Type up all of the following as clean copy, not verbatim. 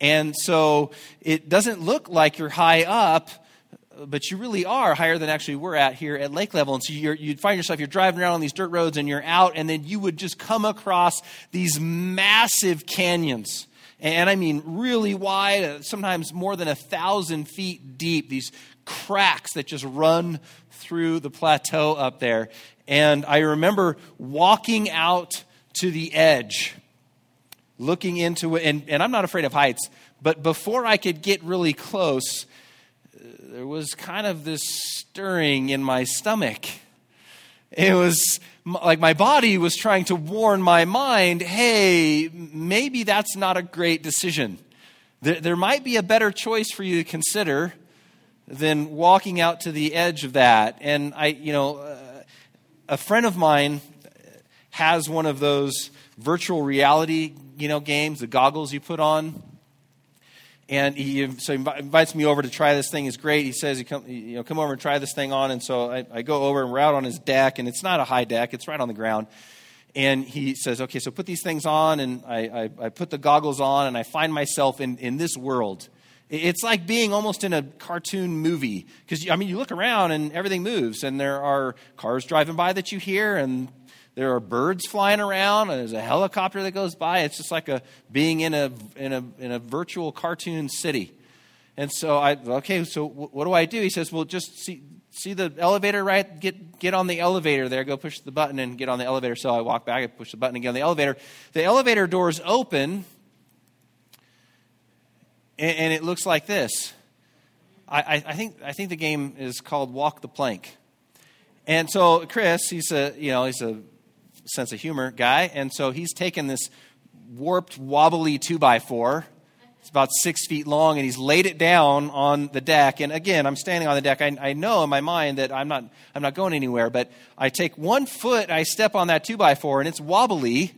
And so it doesn't look like you're high up, but you really are higher than actually we're at here at lake level. And so you'd find yourself, you're driving around on these dirt roads and you're out, and then you would just come across these massive canyons. And I mean really wide, sometimes more than 1,000 feet deep, these cracks that just run through the plateau up there. And I remember walking out to the edge, looking into it, and I'm not afraid of heights, but before I could get really close, there was kind of this stirring in my stomach. It was like my body was trying to warn my mind, hey, maybe that's not a great decision. There might be a better choice for you to consider than walking out to the edge of that. And a friend of mine has one of those virtual reality, games, the goggles you put on. And he invites me over to try this thing. It's great. He says, come over and try this thing on. And so I go over and we're out on his deck, and it's not a high deck. It's right on the ground. And he says, okay, so put these things on. And I put the goggles on, and I find myself in this world. It's like being almost in a cartoon movie. Because, you look around and everything moves. And there are cars driving by that you hear, and there are birds flying around, and there's a helicopter that goes by. It's just like being in a virtual cartoon city. And so so what do I do? He says, well, just see the elevator, right? Get on the elevator there. Go push the button and get on the elevator. So I walk back, I push the button and get on the elevator. The elevator doors open, and it looks like this. I think the game is called Walk the Plank. And so Chris, he's a sense of humor guy, and so he's taken this warped, wobbly 2x4. It's about 6 feet long, and he's laid it down on the deck. And again, I'm standing on the deck. I know in my mind that I'm not going anywhere, but I take 1 foot, I step on that 2x4, and it's wobbly.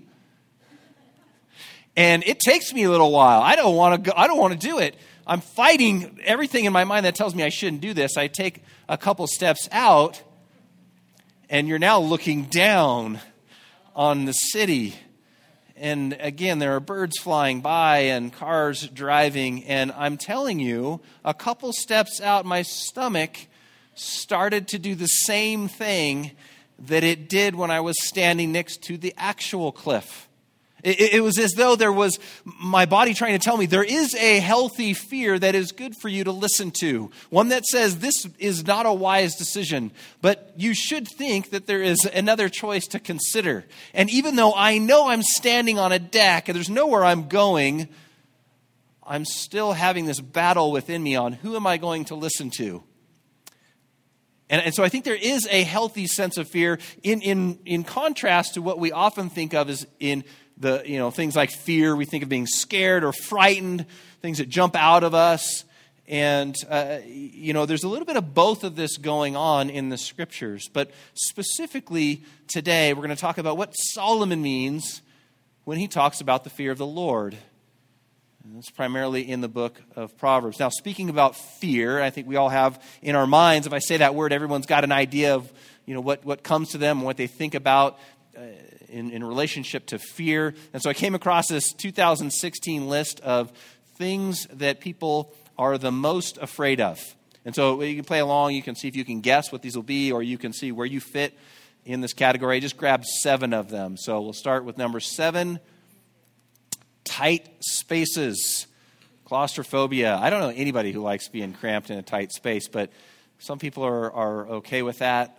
And it takes me a little while. I don't want to do it. I'm fighting everything in my mind that tells me I shouldn't do this. I take a couple steps out, and you're now looking down on the city. And again, there are birds flying by and cars driving. And I'm telling you, a couple steps out, my stomach started to do the same thing that it did when I was standing next to the actual cliff. It was as though there was my body trying to tell me there is a healthy fear that is good for you to listen to. One that says this is not a wise decision, but you should think that there is another choice to consider. And even though I know I'm standing on a deck and there's nowhere I'm going, I'm still having this battle within me on who am I going to listen to. And so I think there is a healthy sense of fear in contrast to what we often think of as in the things like fear. We think of being scared or frightened, things that jump out of us. And there's a little bit of both of this going on in the scriptures. But specifically today, we're going to talk about what Solomon means when he talks about the fear of the Lord. And it's primarily in the book of Proverbs. Now, speaking about fear, I think we all have in our minds, if I say that word, everyone's got an idea of what comes to them and what they think about in relationship to fear. And so I came across this 2016 list of things that people are the most afraid of. And so you can play along. You can see if you can guess what these will be, or you can see where you fit in this category. I just grabbed 7 of them. So we'll start with number 7, tight spaces, claustrophobia. I don't know anybody who likes being cramped in a tight space, but some people are okay with that.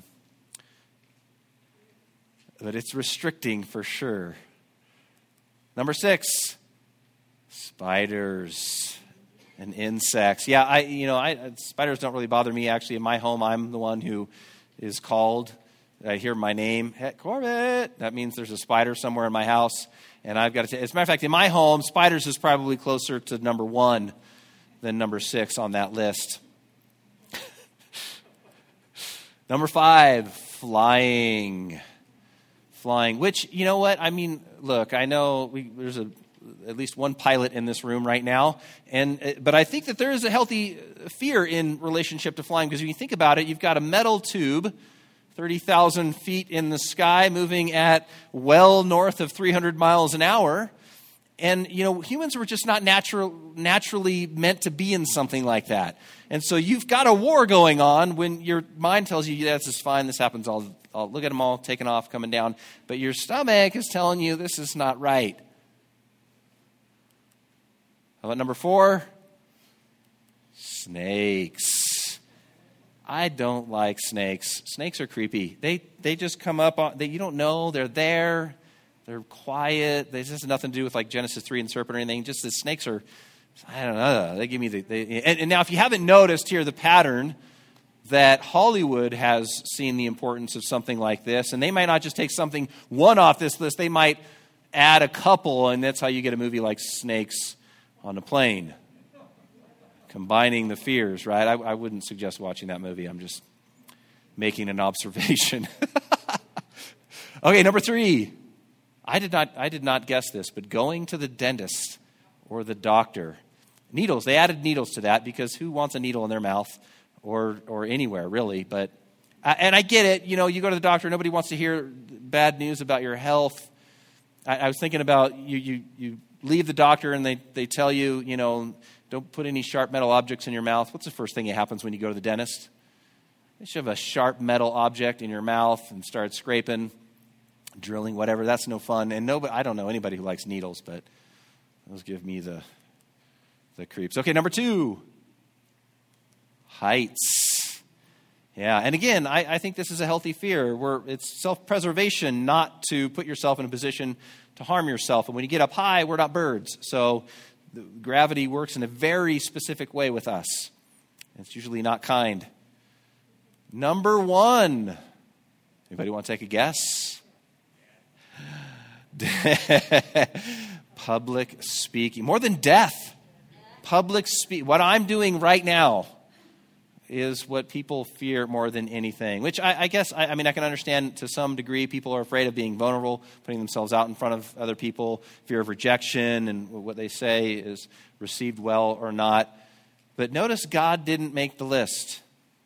But it's restricting for sure. Number 6, spiders and insects. Yeah, spiders don't really bother me. Actually, in my home, I'm the one who is called. I hear my name, hey, Corbett. That means there's a spider somewhere in my house, and I've got to. As a matter of fact, in my home, spiders is probably closer to number 1 than number 6 on that list. Number 5, flying. Which, you know what? I mean, look, I know there's at least one pilot in this room right now, but I think that there is a healthy fear in relationship to flying, because when you think about it, you've got a metal tube, 30,000 feet in the sky, moving at well north of 300 miles an hour, And, humans were just not naturally meant to be in something like that. And so you've got a war going on when your mind tells you, yeah, this is fine, this happens, I'll look at them all taking off, coming down. But your stomach is telling you this is not right. How about number 4? Snakes. I don't like snakes. Snakes are creepy. They just come up, you don't know, they're there. They're quiet. This has nothing to do with like Genesis 3 and the serpent or anything. Just the snakes are, I don't know. They give me and now if you haven't noticed here the pattern that Hollywood has seen the importance of something like this, and they might not just take one off this list. They might add a couple, and that's how you get a movie like Snakes on a Plane. Combining the fears, right? I wouldn't suggest watching that movie. I'm just making an observation. Okay, number 3. I did not guess this, but going to the dentist or the doctor. Needles, they added needles to that because who wants a needle in their mouth or anywhere, really? But and I get it. You go to the doctor, nobody wants to hear bad news about your health. I was thinking about you leave the doctor and they tell you, don't put any sharp metal objects in your mouth. What's the first thing that happens when you go to the dentist? They shove a sharp metal object in your mouth and start scraping, drilling, whatever. That's no fun. And I don't know anybody who likes needles, but those give me the creeps. Okay, number 2. Heights. Yeah, and again, I think this is a healthy fear where it's self-preservation not to put yourself in a position to harm yourself. And when you get up high, we're not birds. So gravity works in a very specific way with us. It's usually not kind. Number 1. Anybody want to take a guess? Public speaking. More than death. Public speak. What I'm doing right now is what people fear more than anything. Which I guess, I can understand to some degree. People are afraid of being vulnerable, putting themselves out in front of other people, fear of rejection, and what they say is received well or not. But notice God didn't make the list.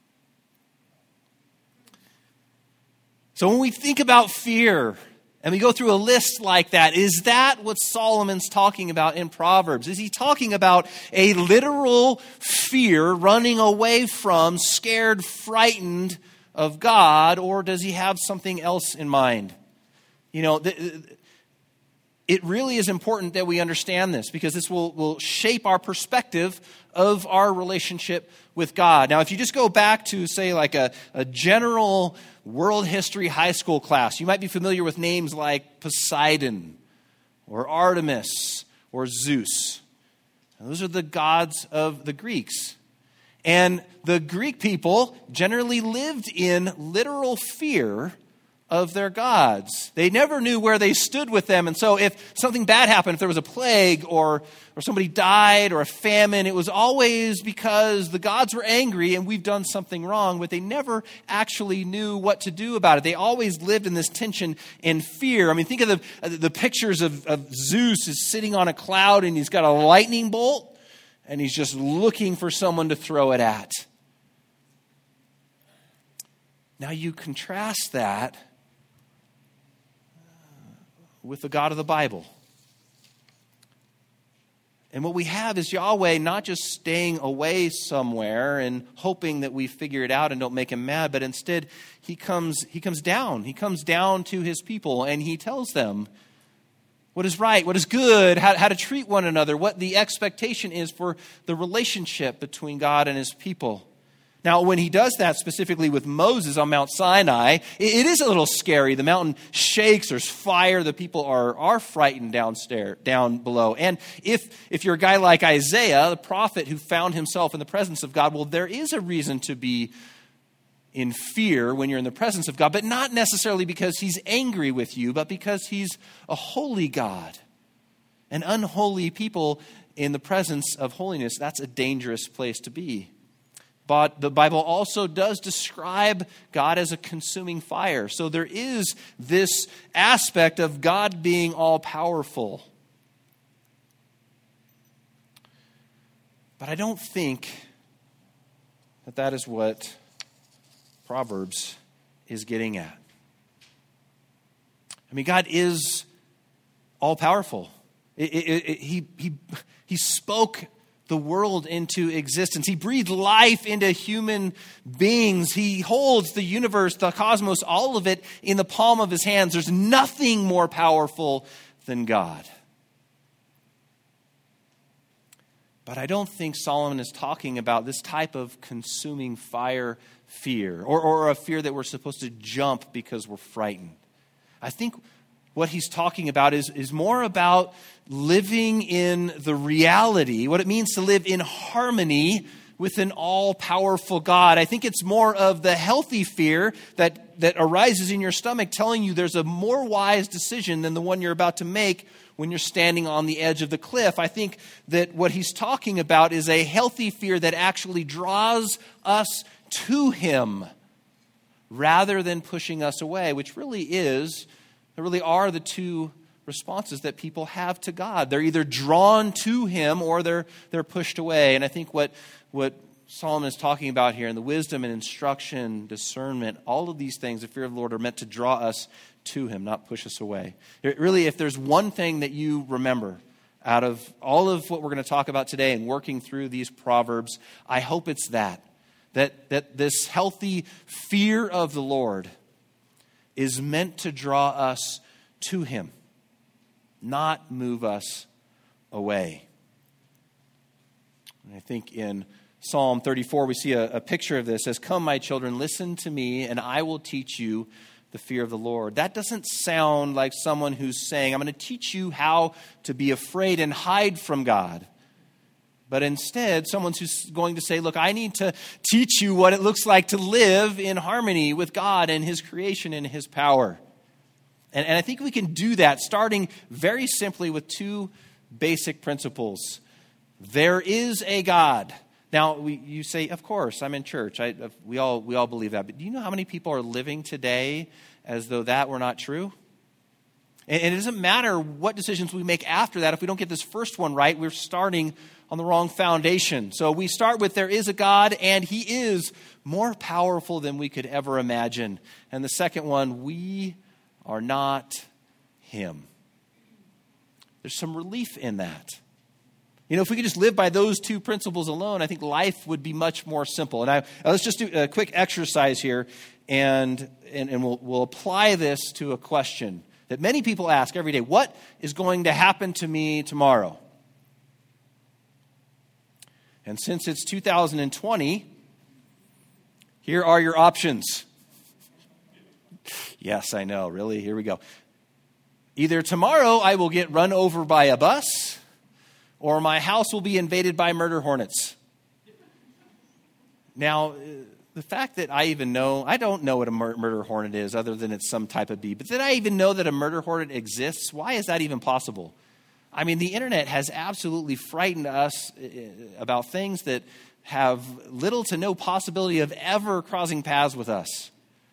So when we think about fear, and we go through a list like that, is that what Solomon's talking about in Proverbs? Is he talking about a literal fear, running away from, scared, frightened of God, or does he have something else in mind? It really is important that we understand this because this will shape our perspective of our relationship with God. Now, if you just go back to, say, like a general world history high school class, you might be familiar with names like Poseidon or Artemis or Zeus. Now, those are the gods of the Greeks. And the Greek people generally lived in literal fear of their gods. They never knew where they stood with them. And so if something bad happened, if there was a plague or somebody died or a famine, it was always because the gods were angry and we've done something wrong, but they never actually knew what to do about it. They always lived in this tension and fear. Think of the pictures of Zeus is sitting on a cloud and he's got a lightning bolt and he's just looking for someone to throw it at. Now you contrast that with the God of the Bible. And what we have is Yahweh not just staying away somewhere and hoping that we figure it out and don't make him mad, but instead he comes down. He comes down to his people and he tells them what is right, what is good, how to treat one another, what the expectation is for the relationship between God and his people. Now, when he does that specifically with Moses on Mount Sinai, it is a little scary. The mountain shakes, there's fire, the people are frightened down below. And if you're a guy like Isaiah, the prophet who found himself in the presence of God, well, there is a reason to be in fear when you're in the presence of God, but not necessarily because he's angry with you, but because he's a holy God. And unholy people in the presence of holiness, that's a dangerous place to be. But the Bible also does describe God as a consuming fire. So there is this aspect of God being all-powerful. But I don't think that is what Proverbs is getting at. God is all-powerful. He spoke the world into existence. He breathed life into human beings. He holds the universe, the cosmos, all of it in the palm of his hands. There's nothing more powerful than God. But I don't think Solomon is talking about this type of consuming fire fear, or a fear that we're supposed to jump because we're frightened. I think what he's talking about is more about living in the reality, what it means to live in harmony with an all-powerful God. I think it's more of the healthy fear that arises in your stomach telling you there's a more wise decision than the one you're about to make when you're standing on the edge of the cliff. I think that what he's talking about is a healthy fear that actually draws us to him rather than pushing us away, which really are the two responses that people have to God. They're either drawn to him or they're pushed away. And I think what Solomon is talking about here, and the wisdom and instruction, discernment, all of these things, the fear of the Lord, are meant to draw us to him, not push us away. Really, if there's one thing that you remember out of all of what we're going to talk about today and working through these Proverbs, I hope it's that this healthy fear of the Lord is meant to draw us to him, not move us away. And I think in Psalm 34, we see a picture of this. It says, "Come, my children, listen to me, and I will teach you the fear of the Lord." That doesn't sound like someone who's saying, I'm going to teach you how to be afraid and hide from God. But instead, someone who's going to say, look, I need to teach you what it looks like to live in harmony with God and his creation and his power. And I think we can do that starting very simply with two basic principles. There is a God. Now, you say, of course, I'm in church. We all believe that. But do you know how many people are living today as though that were not true? And it doesn't matter what decisions we make after that. If we don't get this first one right, we're starting on the wrong foundation. So we start with there is a God, and he is more powerful than we could ever imagine. And the second one, we are not him. There's some relief in that. You know, if we could just live by those two principles alone, I think life would be much more simple. And let's just do a quick exercise here, and we'll apply this to a question that many people ask every day. What is going to happen to me tomorrow? And since it's 2020, here are your options. Yes, I know, really? Here we go. Either tomorrow I will get run over by a bus, or my house will be invaded by murder hornets. Now, the fact that I don't know what a murder hornet is other than it's some type of bee, but did I even know that a murder hornet exists? Why is that even possible? I mean, the internet has absolutely frightened us about things that have little to no possibility of ever crossing paths with us.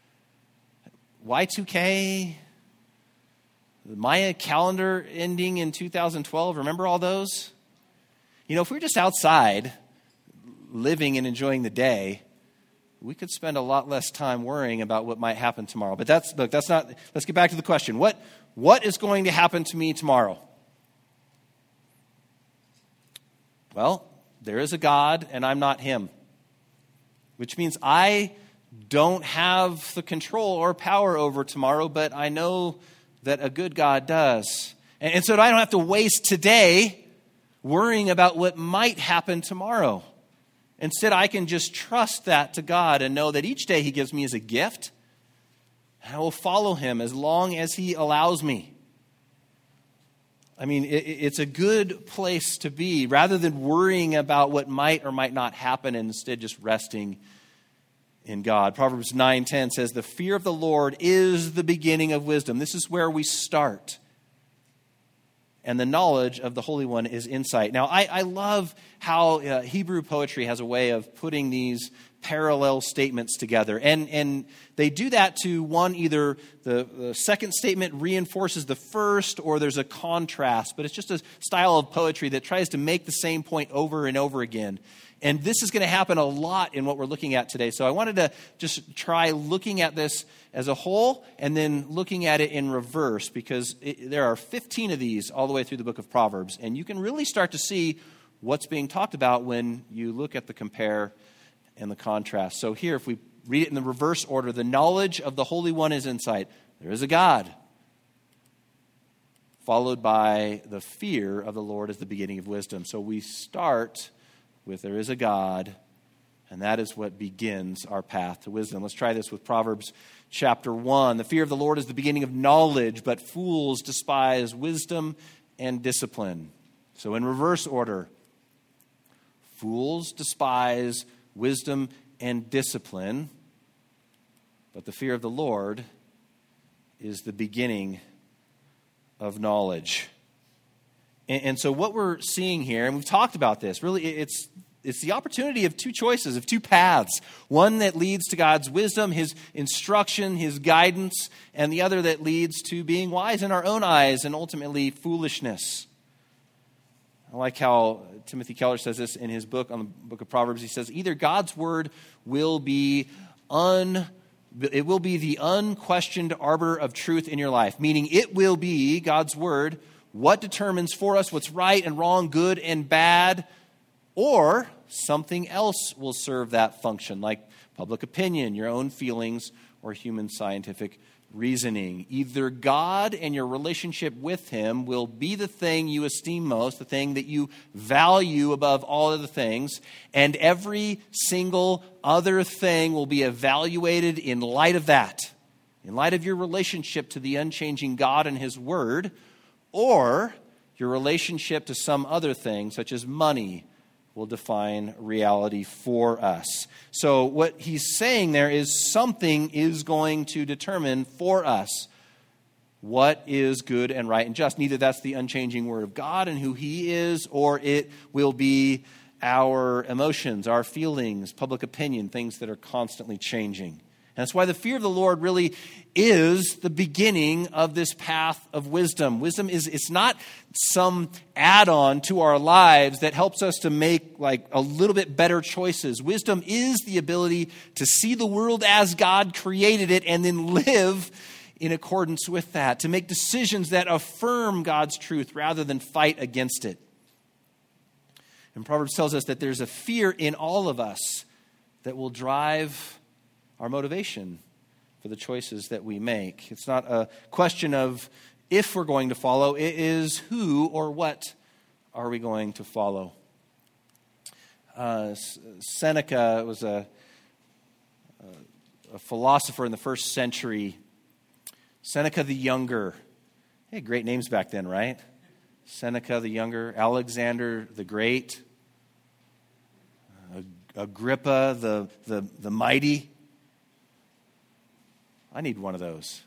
Y2K, the Maya calendar ending in 2012, remember all those? You know, if we were just outside living and enjoying the day, we could spend a lot less time worrying about what might happen tomorrow. But that's not, let's get back to the question. What is going to happen to me tomorrow? Well, there is a God, and I'm not him, which means I don't have the control or power over tomorrow, but I know that a good God does. And so I don't have to waste today worrying about what might happen tomorrow. Instead, I can just trust that to God and know that each day he gives me as a gift. I will follow him as long as he allows me. I mean, it's a good place to be rather than worrying about what might or might not happen and instead just resting in God. Proverbs 9:10 says, "The fear of the Lord is the beginning of wisdom." This is where we start. And the knowledge of the Holy One is insight. Now, I love how Hebrew poetry has a way of putting these parallel statements together. And they do that to one, either the second statement reinforces the first or there's a contrast. But it's just a style of poetry that tries to make the same point over and over again. And this is going to happen a lot in what we're looking at today. So I wanted to just try looking at this as a whole and then looking at it in reverse, because there are 15 of these all the way through the book of Proverbs. And you can really start to see what's being talked about when you look at the compare and the contrast. So here, if we read it in the reverse order, the knowledge of the Holy One is insight. There is a God. Followed by the fear of the Lord is the beginning of wisdom. So we start with there is a God, and that is what begins our path to wisdom. Let's try this with Proverbs chapter 1. The fear of the Lord is the beginning of knowledge, but fools despise wisdom and discipline. So in reverse order, fools despise wisdom and discipline, but the fear of the Lord is the beginning of knowledge. And so what we're seeing here, and we've talked about this, really it's the opportunity of two choices, of two paths. One that leads to God's wisdom, his instruction, his guidance, and the other that leads to being wise in our own eyes and ultimately foolishness. I like how Timothy Keller says this in his book on the book of Proverbs. He says, either God's word will be the unquestioned arbiter of truth in your life, meaning it will be, God's word, what determines for us what's right and wrong, good and bad, or something else will serve that function, like public opinion, your own feelings, or human scientific reasoning. Either God and your relationship with him will be the thing you esteem most, the thing that you value above all other things, and every single other thing will be evaluated in light of that, in light of your relationship to the unchanging God and his word, or your relationship to some other thing, such as money, will define reality for us. So what he's saying there is something is going to determine for us what is good and right and just. Neither that's the unchanging word of God and who he is, or it will be our emotions, our feelings, public opinion, things that are constantly changing. And that's why the fear of the Lord really is the beginning of this path of wisdom. Wisdom it's not some add-on to our lives that helps us to make like a little bit better choices. Wisdom is the ability to see the world as God created it and then live in accordance with that, to make decisions that affirm God's truth rather than fight against it. And Proverbs tells us that there's a fear in all of us that will drive our motivation for the choices that we make. It's not a question of if we're going to follow, it is who or what are we going to follow. Seneca was a philosopher in the first century. Seneca the Younger. Hey, great names back then, right? Seneca the Younger, Alexander the Great, Agrippa the Mighty. I need one of those.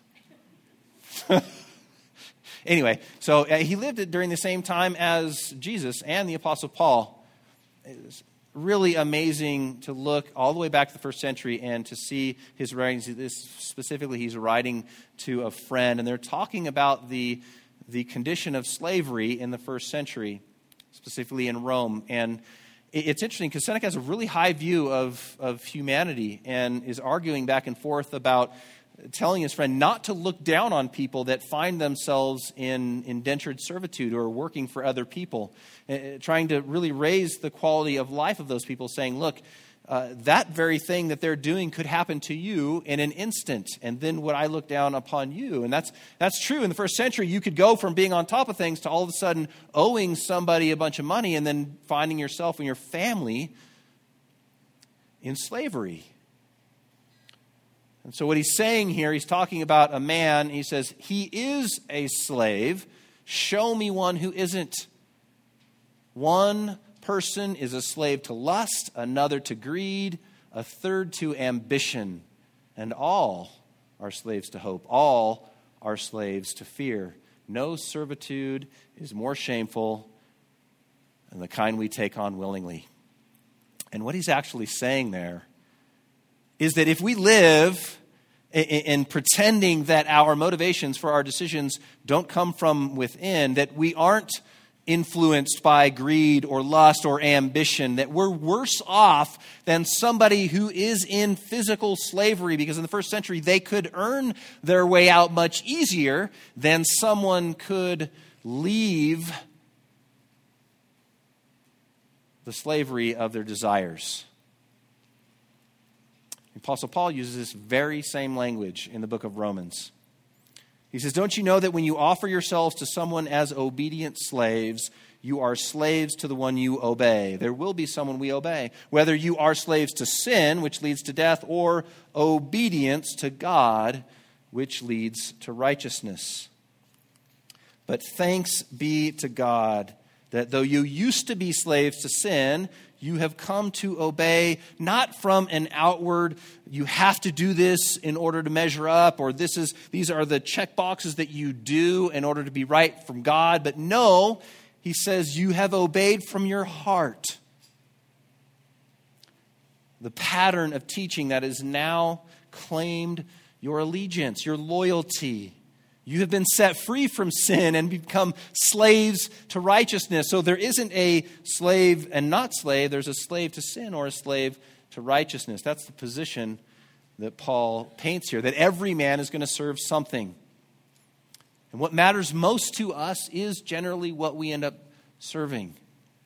Anyway, so he lived during the same time as Jesus and the Apostle Paul. It's really amazing to look all the way back to the first century and to see his writings. Specifically, he's writing to a friend, and they're talking about the condition of slavery in the first century, specifically in Rome. And it's interesting because Seneca has a really high view of humanity and is arguing back and forth about telling his friend not to look down on people that find themselves in indentured servitude or working for other people, trying to really raise the quality of life of those people, saying, look, that very thing that they're doing could happen to you in an instant, and then would I look down upon you? And that's true. In the first century, you could go from being on top of things to all of a sudden owing somebody a bunch of money and then finding yourself and your family in slavery. And so what he's saying here, he's talking about a man. He says, he is a slave. Show me one who isn't. One person is a slave to lust, another to greed, a third to ambition. And all are slaves to hope. All are slaves to fear. No servitude is more shameful than the kind we take on willingly. And what he's actually saying there is that if we live in pretending that our motivations for our decisions don't come from within, that we aren't influenced by greed or lust or ambition, that we're worse off than somebody who is in physical slavery, because in the first century they could earn their way out much easier than someone could leave the slavery of their desires. Apostle Paul uses this very same language in the book of Romans. He says, "Don't you know that when you offer yourselves to someone as obedient slaves, you are slaves to the one you obey? There will be someone we obey, whether you are slaves to sin, which leads to death, or obedience to God, which leads to righteousness. But thanks be to God that though you used to be slaves to sin, you have come to obey, not from an outward, you have to do this in order to measure up, or these are the check boxes that you do in order to be right from God. But no, he says, you have obeyed from your heart the pattern of teaching that has now claimed your allegiance, your loyalty. You have been set free from sin and become slaves to righteousness. So there isn't a slave and not slave. There's a slave to sin or a slave to righteousness. That's the position that Paul paints here, that every man is going to serve something. And what matters most to us is generally what we end up serving.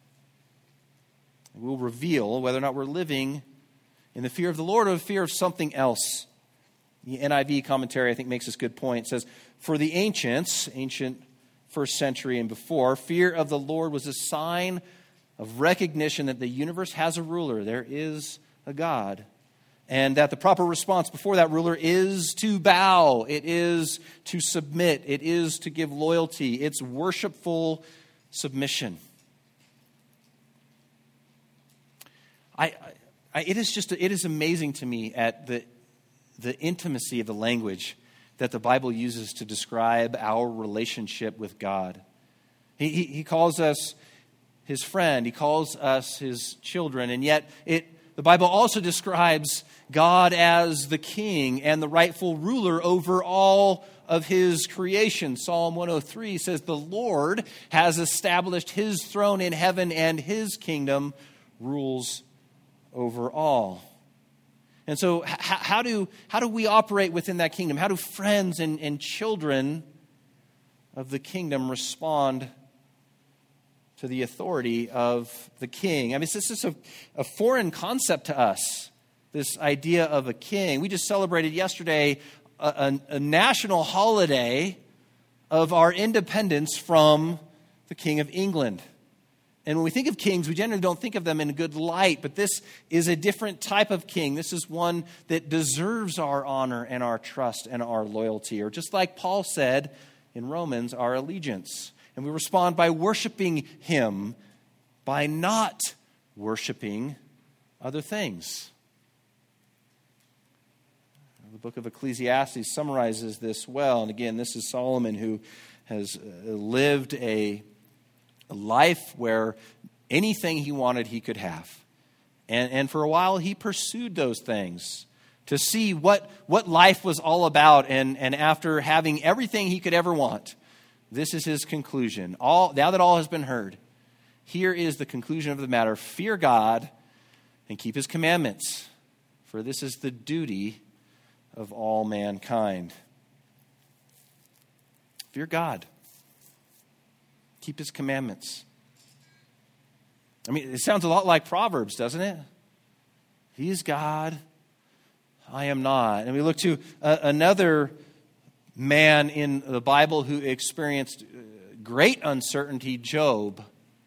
We'll reveal whether or not we're living in the fear of the Lord or the fear of something else. The NIV commentary, I think, makes this good point. It says, for the ancient first century and before, fear of the Lord was a sign of recognition that the universe has a ruler. There is a God. And that the proper response before that ruler is to bow. It is to submit. It is to give loyalty. It's worshipful submission. It is amazing to me at the intimacy of the language that the Bible uses to describe our relationship with God. He calls us his friend. He calls us his children. And yet the Bible also describes God as the king and the rightful ruler over all of his creation. Psalm 103 says, the Lord has established his throne in heaven and his kingdom rules over all. And so how do we operate within that kingdom? How do friends and children of the kingdom respond to the authority of the king? I mean, this is a foreign concept to us, this idea of a king. We just celebrated yesterday a national holiday of our independence from the King of England. And when we think of kings, we generally don't think of them in a good light, but this is a different type of king. This is one that deserves our honor and our trust and our loyalty, or just like Paul said in Romans, our allegiance. And we respond by worshiping him, by not worshiping other things. The book of Ecclesiastes summarizes this well. And again, this is Solomon, who has lived a life where anything he wanted, he could have. And for a while, he pursued those things to see what life was all about. And after having everything he could ever want, this is his conclusion. Now that all has been heard, here is the conclusion of the matter. Fear God and keep his commandments, for this is the duty of all mankind. Fear God. Keep his commandments. I mean, it sounds a lot like Proverbs, doesn't it? He is God, I am not. And we look to another man in the Bible who experienced great uncertainty, Job.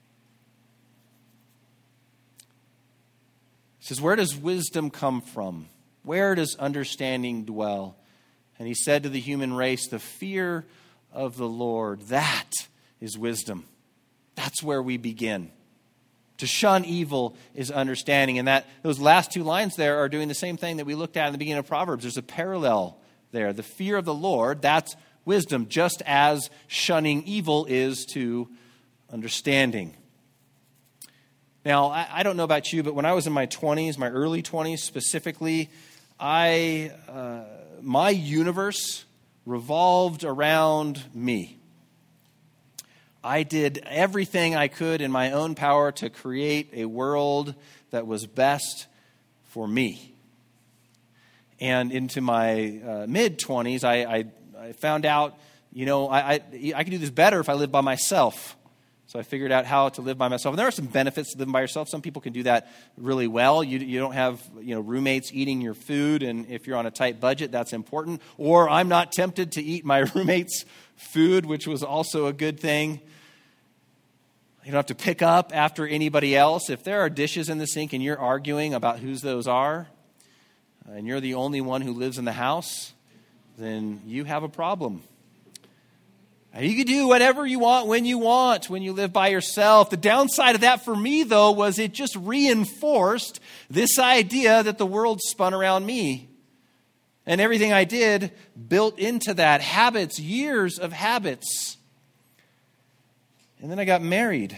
He says, where does wisdom come from? Where does understanding dwell? And he said to the human race, the fear of the Lord, that is wisdom. That's where we begin. To shun evil is understanding. And those last two lines there are doing the same thing that we looked at in the beginning of Proverbs. There's a parallel there. The fear of the Lord, that's wisdom, just as shunning evil is to understanding. Now, I don't know about you, but when I was in my 20s, my early 20s specifically, my universe revolved around me. I did everything I could in my own power to create a world that was best for me. And into my mid-20s, I found out, I could do this better if I lived by myself. So I figured out how to live by myself. And there are some benefits to living by yourself. Some people can do that really well. You don't have roommates eating your food, and if you're on a tight budget, that's important. Or I'm not tempted to eat my roommate's food, which was also a good thing. You don't have to pick up after anybody else. If there are dishes in the sink and you're arguing about whose those are, and you're the only one who lives in the house, then you have a problem. And you can do whatever you want when you live by yourself. The downside of that for me, though, was it just reinforced this idea that the world spun around me. And everything I did built into that. Habits, years of habits. And then I got married.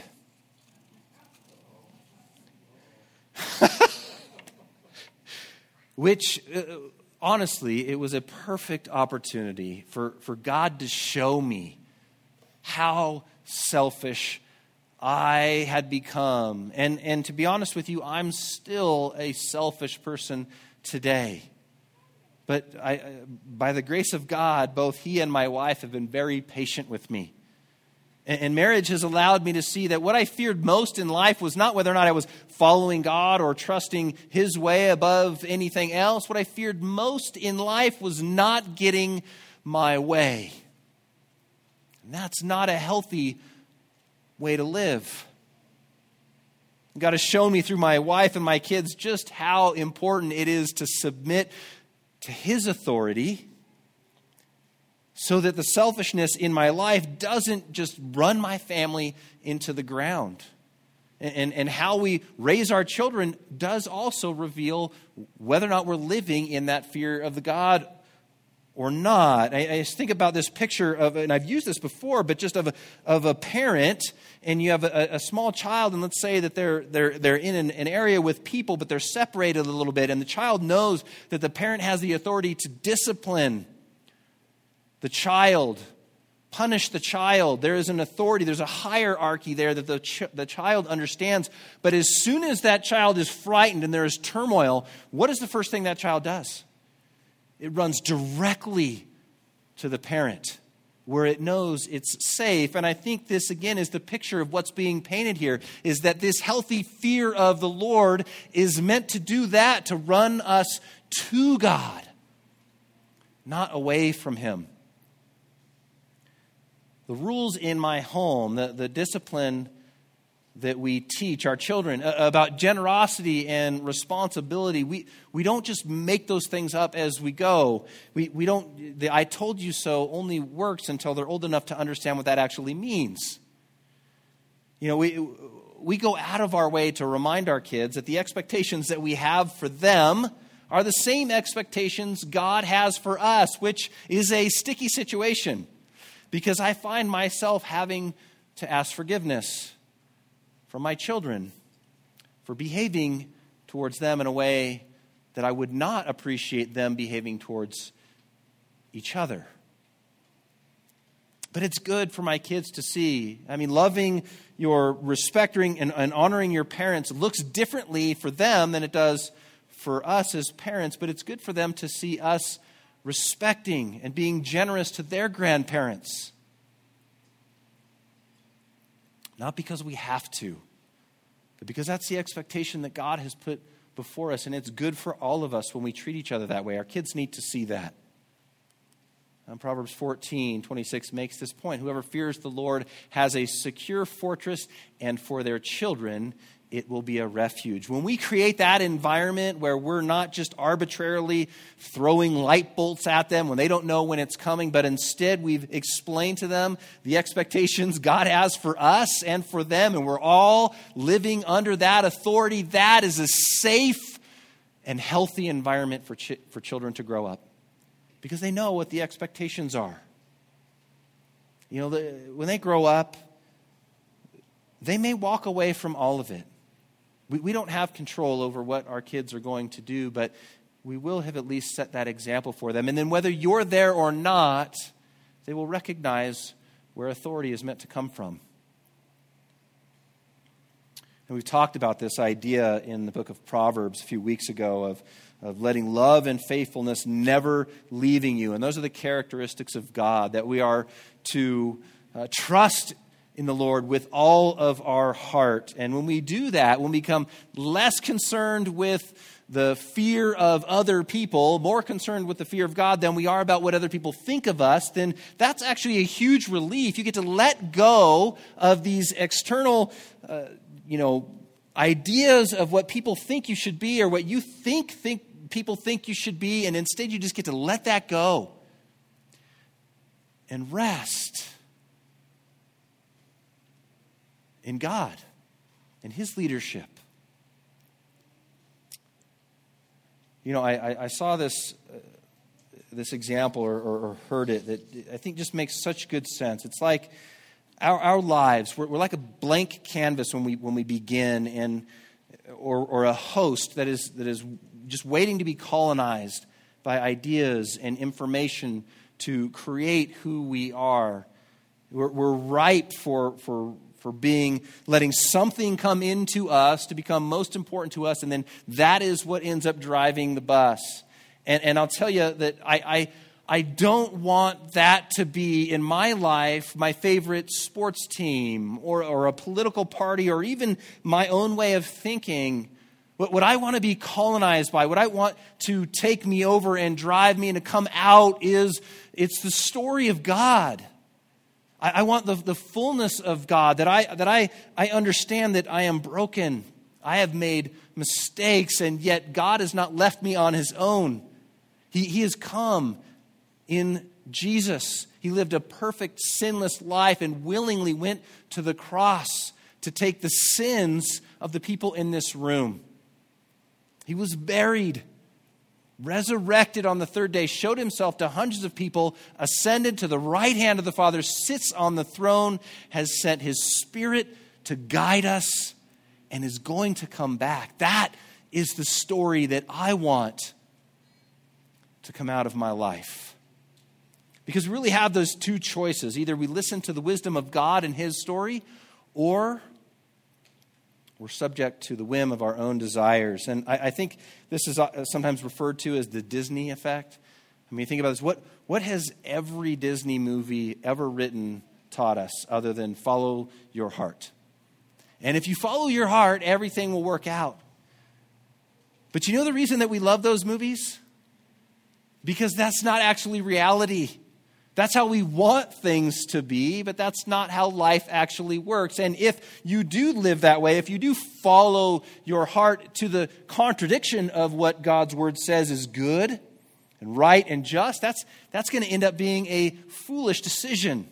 Which, honestly, it was a perfect opportunity for God to show me how selfish I had become. And to be honest with you, I'm still a selfish person today. But by the grace of God, both he and my wife have been very patient with me. And marriage has allowed me to see that what I feared most in life was not whether or not I was following God or trusting his way above anything else. What I feared most in life was not getting my way. And that's not a healthy way to live. God has shown me through my wife and my kids just how important it is to submit to his authority, so that the selfishness in my life doesn't just run my family into the ground. And how we raise our children does also reveal whether or not we're living in that fear of the God or not. I just think about this picture of, and I've used this before, but just of a parent, and you have a small child, and let's say that they're in an area with people, but they're separated a little bit, and the child knows that the parent has the authority to discipline the child, punish the child. There is an authority, there's a hierarchy there that the child understands. But as soon as that child is frightened and there is turmoil, what is the first thing that child does? It runs directly to the parent, where it knows it's safe. And I think this, again, is the picture of what's being painted here, is that this healthy fear of the Lord is meant to do that, to run us to God, not away from him. The rules in my home, the discipline that we teach our children about generosity and responsibility, we don't just make those things up as we go. We don't. The "I told you so" only works until they're old enough to understand what that actually means. We go out of our way to remind our kids that the expectations that we have for them are the same expectations God has for us, which is a sticky situation. Because I find myself having to ask forgiveness from my children for behaving towards them in a way that I would not appreciate them behaving towards each other. But it's good for my kids to see. I mean, loving your respecting and honoring your parents looks differently for them than it does for us as parents, but it's good for them to see us respecting and being generous to their grandparents. Not because we have to, but because that's the expectation that God has put before us, and it's good for all of us when we treat each other that way. Our kids need to see that. Proverbs 14:26 makes this point. Whoever fears the Lord has a secure fortress, and for their children it will be a refuge. When we create that environment where we're not just arbitrarily throwing light bolts at them when they don't know when it's coming, but instead we've explained to them the expectations God has for us and for them, and we're all living under that authority, that is a safe and healthy environment for children to grow up, because they know what the expectations are. When they grow up, they may walk away from all of it. We don't have control over what our kids are going to do, but we will have at least set that example for them. And then whether you're there or not, they will recognize where authority is meant to come from. And we've talked about this idea in the book of Proverbs a few weeks ago of letting love and faithfulness never leaving you. And those are the characteristics of God, that we are to trust in the Lord with all of our heart. And when we do that, when we become less concerned with the fear of other people, more concerned with the fear of God than we are about what other people think of us, then that's actually a huge relief. You get to let go of these external ideas of what people think you should be or what you think people think you should be, and instead you just get to let that go and rest in God and His leadership. I saw this example or heard it that I think just makes such good sense. It's like our lives, we're like a blank canvas when we begin, and or a host that is just waiting to be colonized by ideas and information to create who we are. We're ripe for letting something come into us to become most important to us, and then that is what ends up driving the bus. And I'll tell you that I don't want that to be, in my life, my favorite sports team or a political party or even my own way of thinking. What I want to be colonized by, what I want to take me over and drive me and to come out it's the story of God. I want the fullness of God, that I understand that I am broken. I have made mistakes, and yet God has not left me on His own. He has come in Jesus. He lived a perfect, sinless life and willingly went to the cross to take the sins of the people in this room. He was buried, resurrected on the third day, showed Himself to hundreds of people, ascended to the right hand of the Father, sits on the throne, has sent His Spirit to guide us, and is going to come back. That is the story that I want to come out of my life. Because we really have those two choices. Either we listen to the wisdom of God and His story, or we're subject to the whim of our own desires. And I think this is sometimes referred to as the Disney effect. I mean, think about this. What has every Disney movie ever written taught us other than follow your heart? And if you follow your heart, everything will work out. But you know the reason that we love those movies? Because that's not actually reality. That's how we want things to be, but that's not how life actually works. And if you do live that way, if you do follow your heart to the contradiction of what God's Word says is good and right and just, that's going to end up being a foolish decision.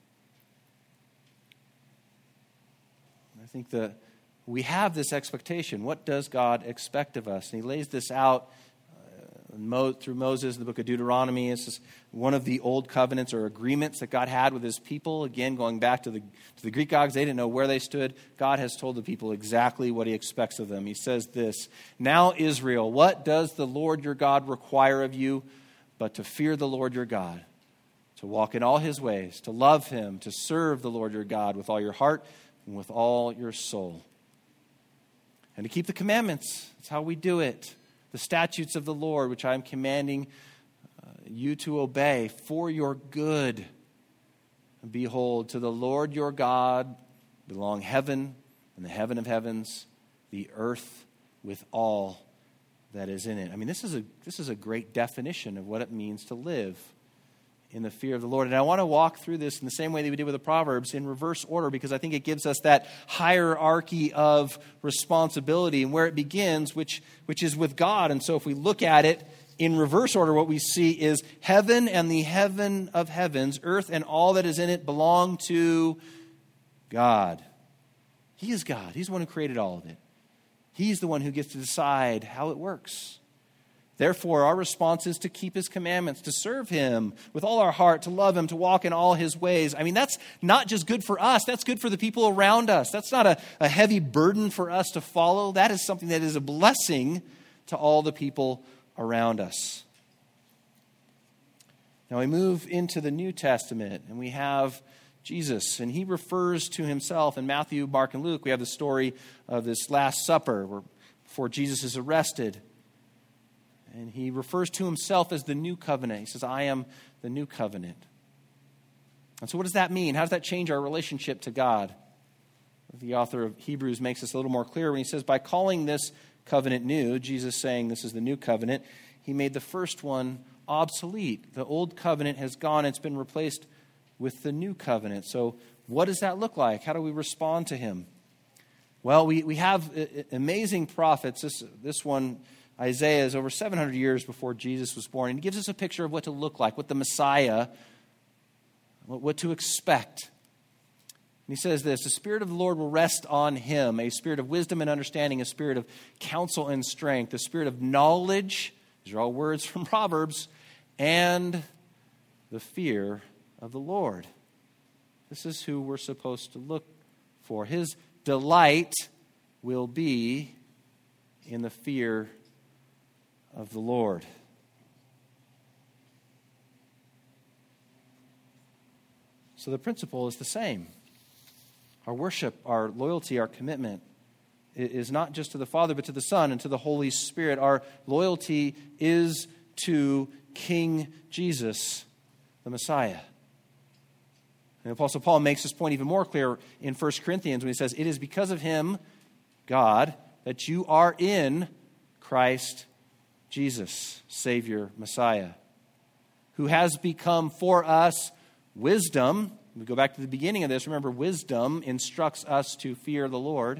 I think that we have this expectation. What does God expect of us? And He lays this out through Moses in the book of Deuteronomy. It's just one of the old covenants or agreements that God had with His people. Again, going back to the Greek gods, they didn't know where they stood. God has told the people exactly what He expects of them. He says this, "Now Israel, what does the Lord your God require of you but to fear the Lord your God, to walk in all His ways, to love Him, to serve the Lord your God with all your heart and with all your soul, and to keep the commandments." That's how we do it. "The statutes of the Lord, which I am commanding you to obey for your good. And behold, to the Lord your God belong heaven and the heaven of heavens, the earth with all that is in it." I mean, this is a great definition of what it means to live in the fear of the Lord. And I want to walk through this in the same way that we did with the Proverbs, in reverse order, because I think it gives us that hierarchy of responsibility and where it begins, which is with God. And so if we look at it in reverse order, what we see is heaven and the heaven of heavens, earth and all that is in it belong to God. He is God. He's the one who created all of it. He's the one who gets to decide how it works. Therefore, our response is to keep His commandments, to serve Him with all our heart, to love Him, to walk in all His ways. I mean, that's not just good for us. That's good for the people around us. That's not a heavy burden for us to follow. That is something that is a blessing to all the people around us. Now we move into the New Testament, and we have Jesus, and he refers to himself in Matthew, Mark, and Luke. We have the story of this Last Supper before Jesus is arrested. And he refers to himself as the new covenant. He says, I am the new covenant. And so what does that mean? How does that change our relationship to God? The author of Hebrews makes this a little more clear when he says, by calling this covenant new, Jesus saying this is the new covenant, he made the first one obsolete. The old covenant has gone. It's been replaced with the new covenant. So what does that look like? How do we respond to him? Well, we have amazing prophets. This one, Isaiah, is over 700 years before Jesus was born. And he gives us a picture of what to look like, what the Messiah, what to expect. And he says this, the Spirit of the Lord will rest on him, a spirit of wisdom and understanding, a spirit of counsel and strength, a spirit of knowledge, these are all words from Proverbs, and the fear of the Lord. This is who we're supposed to look for. His delight will be in the fear of the Lord. So the principle is the same. Our worship, our loyalty, our commitment is not just to the Father, but to the Son and to the Holy Spirit. Our loyalty is to King Jesus, the Messiah. And Apostle Paul makes this point even more clear in 1 Corinthians when he says, it is because of him, God, that you are in Christ Jesus, Savior, Messiah, who has become for us wisdom. We go back to the beginning of this. Remember, wisdom instructs us to fear the Lord.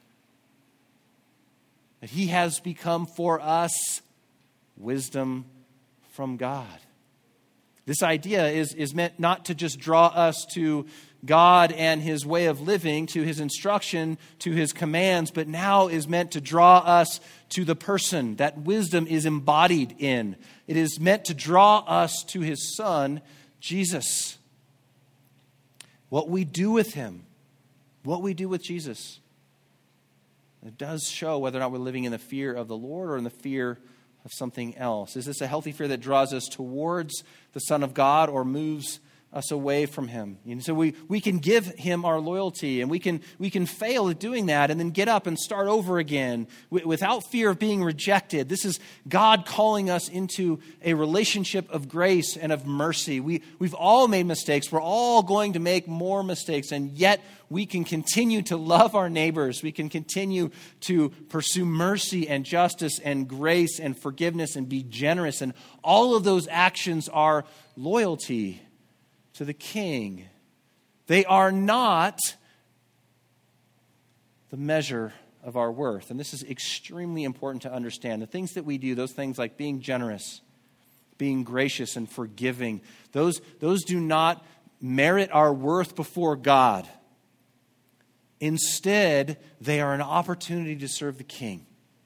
That he has become for us wisdom from God. This idea is meant not to just draw us to God and his way of living, to his instruction, to his commands, but now is meant to draw us to the person that wisdom is embodied in. It is meant to draw us to his Son, Jesus. What we do with him, what we do with Jesus, it does show whether or not we're living in the fear of the Lord or in the fear of something else. Is this a healthy fear that draws us towards the Son of God or moves us away from him? And so we can give him our loyalty, and we can fail at doing that and then get up and start over again without fear of being rejected. This is God calling us into a relationship of grace and of mercy. We've all made mistakes. We're all going to make more mistakes, and yet we can continue to love our neighbors. We can continue to pursue mercy and justice and grace and forgiveness and be generous. And all of those actions are loyalty to the King. They are not the measure of our worth. And this is extremely important to understand. The things that we do, those things like being generous, being gracious and forgiving, those do not merit our worth before God. Instead, they are an opportunity to serve the King.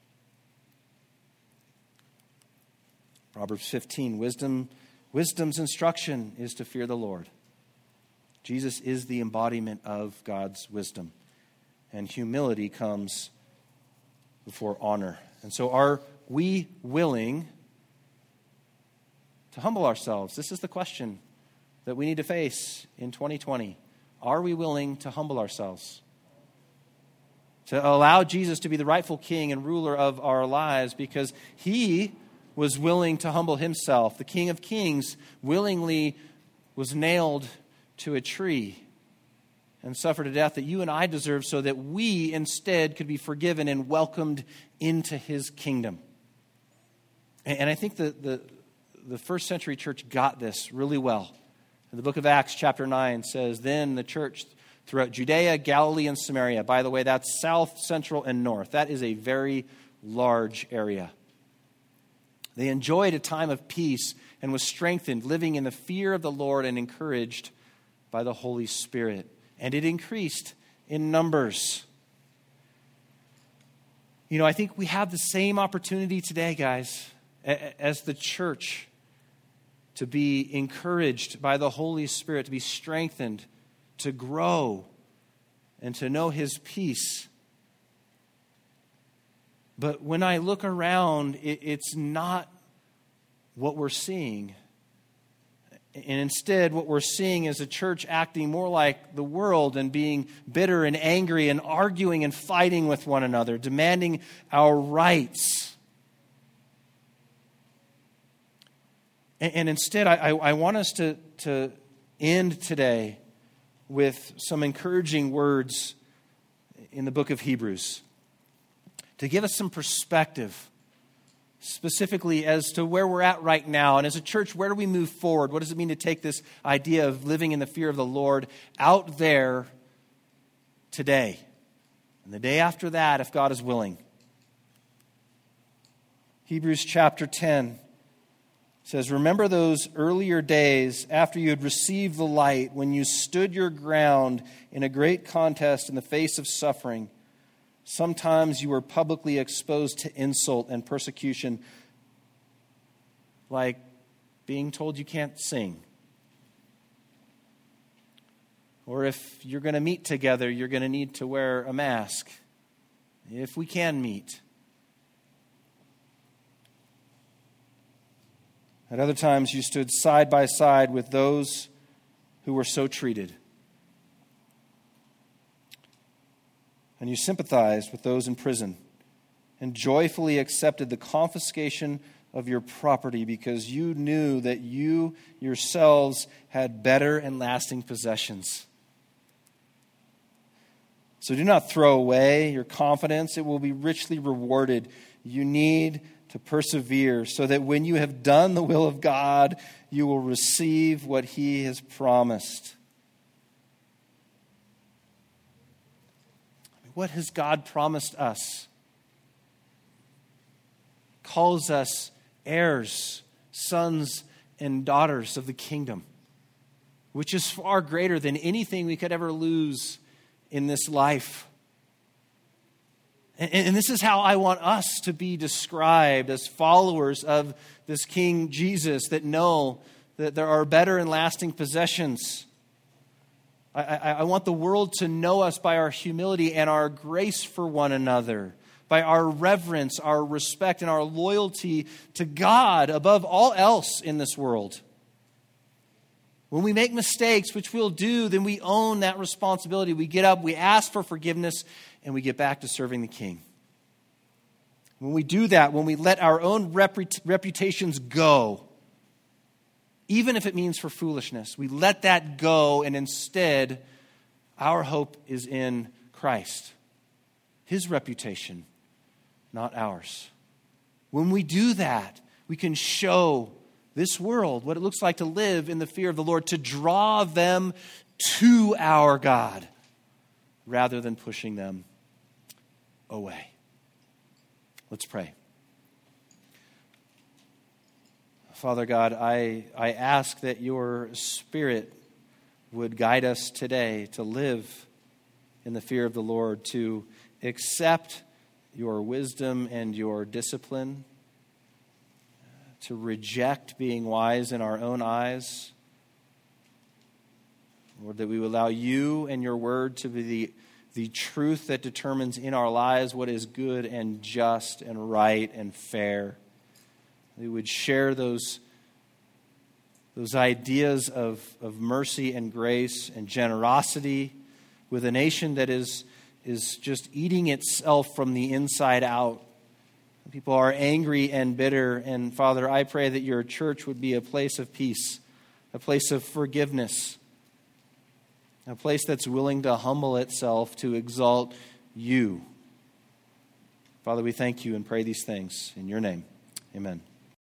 Proverbs 15, wisdom's instruction is to fear the Lord. Jesus is the embodiment of God's wisdom. And humility comes before honor. And so are we willing to humble ourselves? This is the question that we need to face in 2020. Are we willing to humble ourselves? To allow Jesus to be the rightful king and ruler of our lives, because he was willing to humble himself. The King of Kings willingly was nailed to a tree and suffered a death that you and I deserve, so that we instead could be forgiven and welcomed into his kingdom. And I think the first century church got this really well. The book of Acts chapter 9 says, then the church throughout Judea, Galilee, and Samaria. By the way, that's south, central, and north. That is a very large area. They enjoyed a time of peace and was strengthened, living in the fear of the Lord and encouraged by the Holy Spirit. And it increased in numbers. You know, I think we have the same opportunity today, guys, as the church, to be encouraged by the Holy Spirit, to be strengthened, to grow, and to know his peace. But when I look around, it's not what we're seeing. And instead, what we're seeing is a church acting more like the world and being bitter and angry and arguing and fighting with one another, demanding our rights. And instead, I want us to end today with some encouraging words in the book of Hebrews to give us some perspective, specifically as to where we're at right now. And as a church, where do we move forward? What does it mean to take this idea of living in the fear of the Lord out there today? And the day after that, if God is willing. Hebrews chapter 10 says, "Remember those earlier days after you had received the light, when you stood your ground in a great contest in the face of suffering. Sometimes you were publicly exposed to insult and persecution, like being told you can't sing. Or if you're going to meet together, you're going to need to wear a mask, if we can meet. At other times, you stood side by side with those who were so treated. And you sympathized with those in prison and joyfully accepted the confiscation of your property because you knew that you yourselves had better and lasting possessions. So do not throw away your confidence. It will be richly rewarded. You need to persevere so that when you have done the will of God, you will receive what He has promised." What has God promised us? Calls us heirs, sons and daughters of the kingdom, which is far greater than anything we could ever lose in this life. And this is how I want us to be described as followers of this King Jesus, that know that there are better and lasting possessions. I want the world to know us by our humility and our grace for one another, by our reverence, our respect, and our loyalty to God above all else in this world. When we make mistakes, which we'll do, then we own that responsibility. We get up, we ask for forgiveness, and we get back to serving the King. When we do that, when we let our own reputations go, even if it means for foolishness, we let that go, and instead, our hope is in Christ. His reputation, not ours. When we do that, we can show this world what it looks like to live in the fear of the Lord, to draw them to our God, rather than pushing them away. Let's pray. Father God, I ask that your Spirit would guide us today to live in the fear of the Lord, to accept your wisdom and your discipline, to reject being wise in our own eyes. Lord, that we would allow you and your word to be the truth that determines in our lives what is good and just and right and fair. We would share those ideas of mercy and grace and generosity with a nation that is just eating itself from the inside out. People are angry and bitter. And Father, I pray that your church would be a place of peace, a place of forgiveness, a place that's willing to humble itself to exalt you. Father, we thank you and pray these things in your name. Amen.